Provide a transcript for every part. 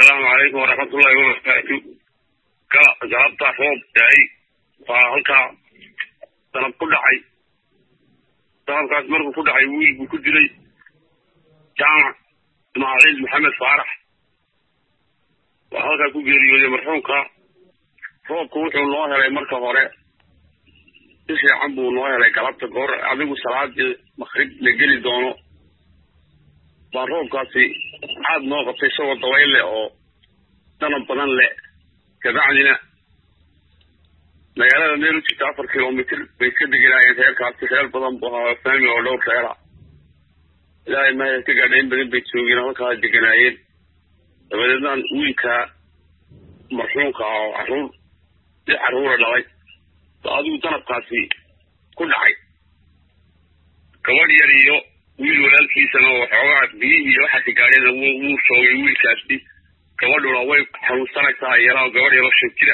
السلام عليكم ورحمة الله وبركاته. جربت روب داي فهلكا طلب كل حي طلب كاس مرة كل حي وكل لي جامع إسماعيل محمد فارح وهلكا كل جري مرحومك روب كوت الله على مركز هراء إيش عمبو الله على جربت جور عبيد الصلاة مخرج لجلي دونه بروب كاسي عاد نوقف في شو طويل أو طلب بدن له كبعدنا magaalada meel u jirta 4 kilomitir bay ka deganayeen heerkaasi heer badan baa fahmi oo dhowr reera ilaahay ma ka gaadhay badan bay joogeen halka deganayeen dabadeedna wiilka marxuumka oo caruur dhalay adigu tanafkaasi ku dhacay gabadh yar iyo wiil walaalkiisana oo xoogaa biyihii waxa ka gaadhay uu shoogay wiilkaasi gabadhuna way xanuunsanaysaa iyadoo gabadh yar oo shaqira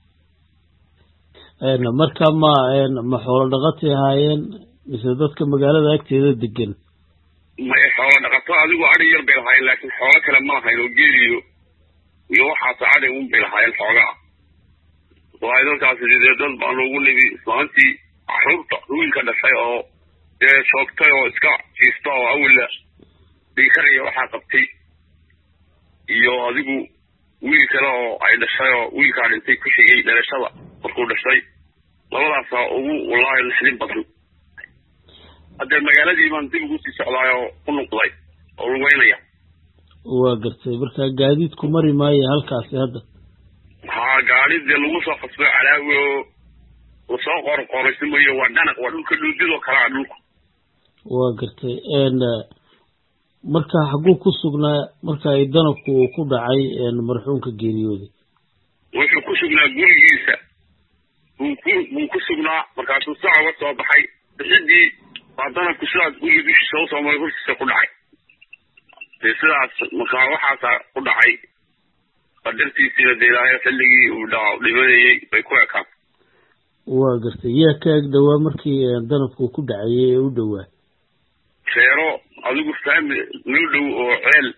marka ma xoolo dhaqatay haayeen mise dadka magaalada agteeda degan ma xoolo dhaqato adigu ari yar bay lahayn laakiin xoolo kale ma lahayn oo geeliyo iyo waxa saacade uun bay lahayn xoogaa waa idinkaas dad baan ugu nibi islaantii caruurta wiilka dhashay oo shoogtay oo iska jiifta oo awla dhiikariya waxaa qabtay iyo adigu wiil kale oo ay dhashay oo wiilka dhintay ku xigay dhalashada markuu dhashay labadaas ugu wallahi naxdin badan hadda magaaladii baan dib ugu sii socdaayo ku noqday oo lugeynaya waa gartay marka gaadiidku mari maayo halkaas hadda gaadiid lagu soo qasbay calaawi oo soo qorqoraysimayo waa dhanaq waa dhulka dhuudidoo kala dhulku waa gartay marka xaguu ku sugnaa marka ay danabku ku dhacay marxuumka geeriyooday wuxuu ku sugnaa gurigiisa wuu ku sugnaa markaasuu saca uga soo baxay bixidii waa danabku sidaas gurigiisa soo maray hortiisa ku dhacay sidaas markaa waxaasaa ku dhacay qadartiisiina dee ilaahay xilligii uu dhimanayay bay ku ekaan waa gartay yaa ka ag dhawaa markii danabku ku dhacayay ee u dhawaa reero adigu fahmi noo dhow oo ceel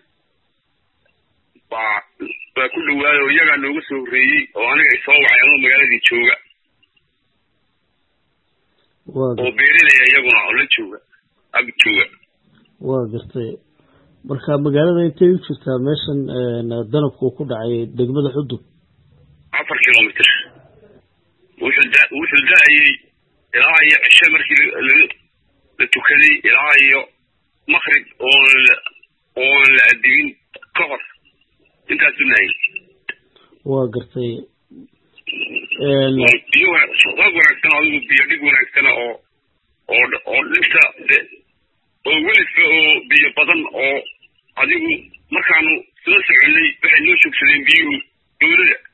baa ku dhawaayo iyagaa nooga soo horreeyey oo aniga isoo wacay anoo magaaladii jooga oo beerinaya iyaguna oo la jooga ag jooga waa gartay marka magaalada intay u jirtaa meeshan danabku ku dhacay degmada Xudub 4 kilomitir wuxuu daayay ilaa iyo cishe markii la tukaday ilaa iyo مخرج oo la adin ka hor intaas dunay waa gartay iyo wanaagsan adigu biyo dhig wanaagsan oo dhinta oo weliba oo biyo badan oo adigu markaanu soo soconay waxay noo joogsadeen biyo dowladda